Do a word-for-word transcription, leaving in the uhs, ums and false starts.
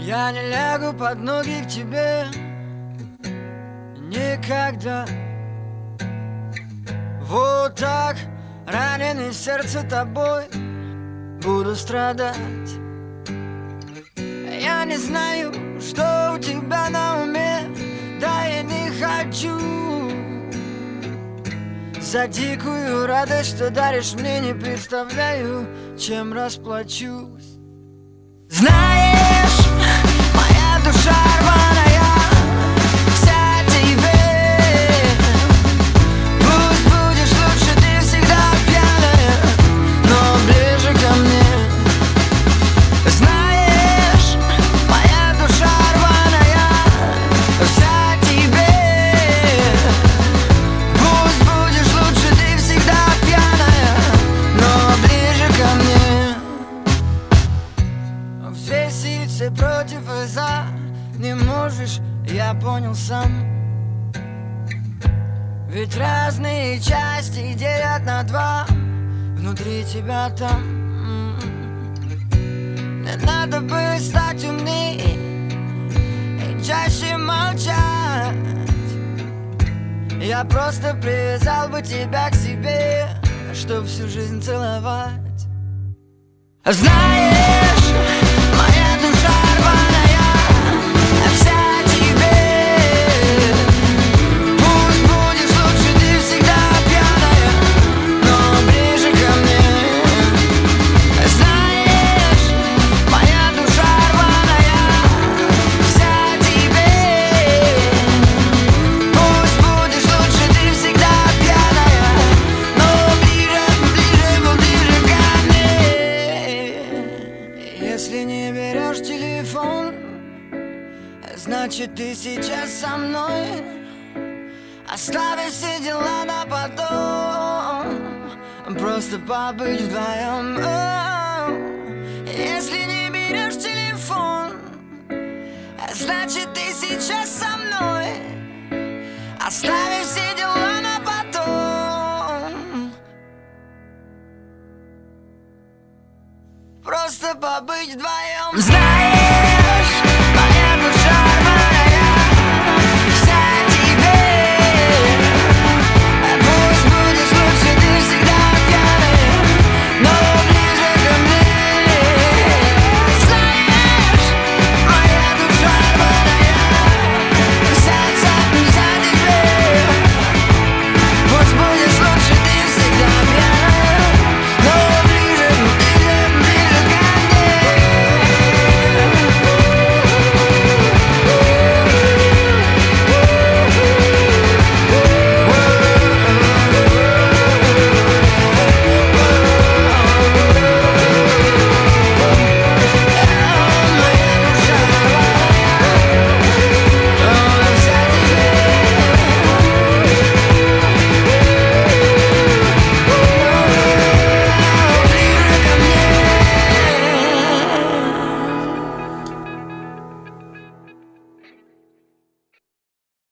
Я не лягу под ноги к тебе никогда. Вот так, раненый в сердце тобой, буду страдать. Я не знаю, что у тебя на уме, да я не хочу. За дикую радость, что даришь мне, не представляю, чем расплачусь. Знаешь, моя душа рваная, вся тебе. Пусть будешь лучше, ты всегда пьяная, но ближе ко мне. Знаешь, моя душа рваная, вся тебе. Пусть будешь лучше, ты всегда пьяная, но ближе ко мне. Взвесить все против и за не можешь, я понял сам. Ведь разные части делят на два, внутри тебя там. Не надо бы стать умней и чаще молчать. Я просто привязал бы тебя к себе, чтоб всю жизнь целовать. Знаешь, моя душа рваная, вся тебе. Пусть будешь лучше, ты всегда пьяная, но ближе ко мне. Знаешь, моя душа рваная, вся тебе. Пусть будешь лучше, ты всегда пьяная, но ближе, ближе, ближе ко мне. Если не берешь телефон, значит ты сейчас со мной. Оставив все дела на потом, просто побыть вдвоем. Если не берешь телефон, значит ты сейчас со мной. Оставив все дела на потом, просто побыть вдвоем.